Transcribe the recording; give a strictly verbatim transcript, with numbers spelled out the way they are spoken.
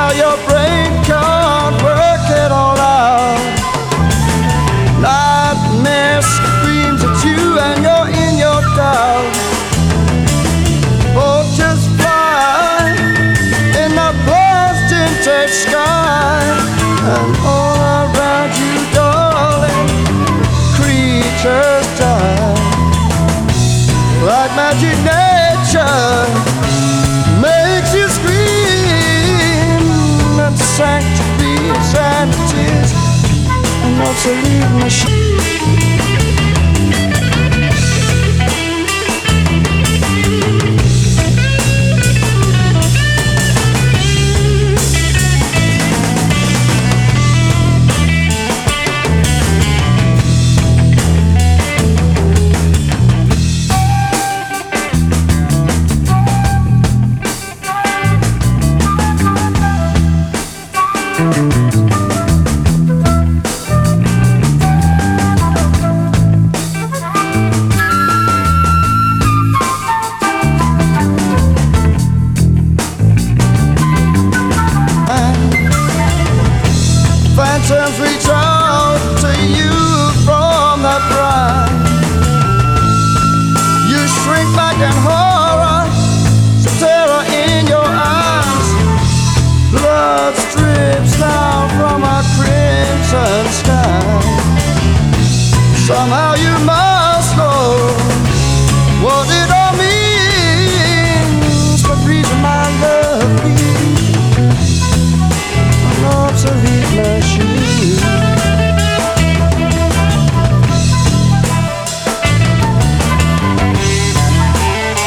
how your brain can't work it all out. Nightmare screams at you and you're in your doubt. Oh, just fly in the blast-tinted sky, and all around you, darling, creatures die. Like magic, nature makes you scream, and sanctity is entities, and obsolete machines. Phantoms reach out to you from the brine. You shrink back in horror, some terror in your eyes. Blood drips down from a crimson sky. Somehow